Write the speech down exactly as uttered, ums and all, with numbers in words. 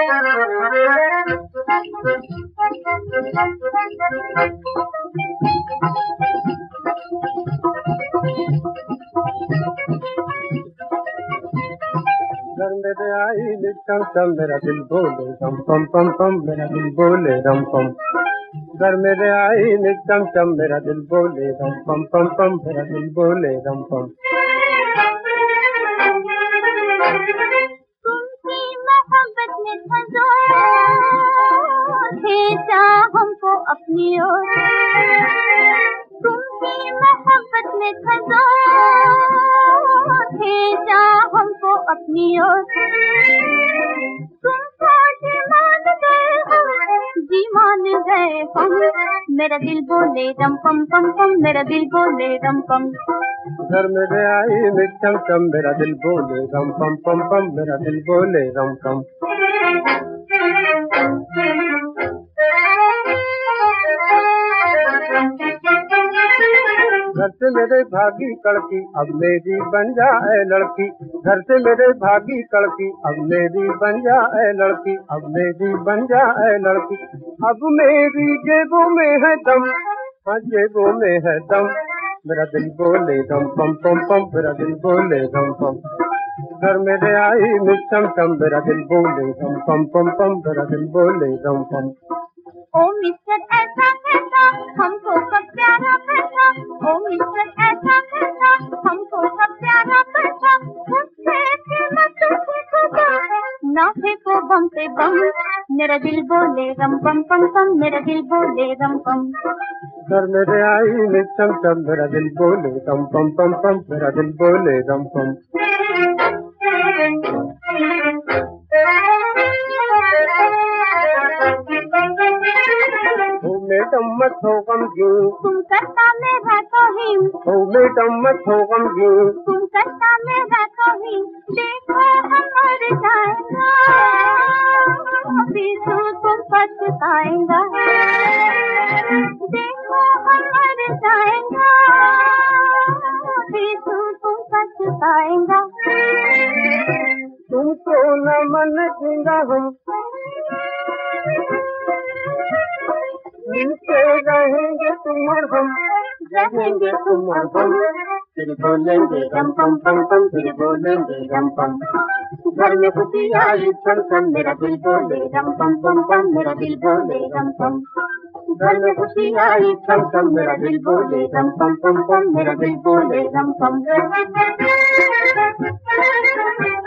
घर मेरे आई निकम तम मेरा दिल बोले रम पम पम पम मेरा दिल बोले रम पम। घर मेरे आई निकम तम मेरा दिल बोले रम पम पम पम मेरा दिल बोले रम पम। तुमकी मोहब्बत ने खजोर खींचा हमको अपनी ओर, तुमकी मोहब्बत ने खजोर खींचा हमको अपनी ओर। तुमको जी मान गए हम, जी मान गए हम, मेरा दिल बोले रम पम पम पम मेरा दिल बोले रम पम। घर मेरे आई निकम तम मेरा दिल बोले रम पम पम पम मेरा दिल बोले रम पम। घर से मेरे भागी कड़की अब मेरी बन जाए लड़की, घर से मेरे भागी कड़की अब मेरी बन जाए लड़की, अब मेरी बन जाए लड़की। अब मेरी जेबों में है दम, हाँ जेबों में है दम, मेरा दिल बोले रम पम पम पम मेरा दिल बोले रम पम। घर मेरे आई निकम तम मेरा दिल बोले रम पम पम पम मेरा दिल बोले रम पम। ओ मिस्टर ऐसा कैसा हमको सब प्यारा कैसा, ओ मिस्टर ऐसा कैसा हमको सब प्यारा कैसा। ना फेंको बम पे बम, मेरा दिल बोले रम पम पम पम मेरा दिल बोले रम पम। घर मेरे आई निकम तम मेरा दिल बोले रम पम पम पम मेरा दिल बोले रम पम। मैडम मत हो गमगीन, तुम करता मेरा तौहीन, ओ मैडम मत हो गमगीन, तुम करता मेरा तौहीन। देखो हम मर जाएंगे पीछू तुम पछताएंगा, देखो हम मर जाएंगे पीछू तुम पछताएंगा। तुमको न मन देंगा हम, मिलते रहेंगे तुम और हम, रहेंगे तुम और हम, फिर बोलेंगे रम पम पम पम फिर बोलेंगे रम पम। घर में खुशी आई क्षण क्षण मेरा दिल बोले रम पम पम पम मेरा दिल बोले रम पम। घर में खुशी आई क्षण क्षण मेरा दिल बोले रम पम पम पम मेरा दिल बोले रम पम।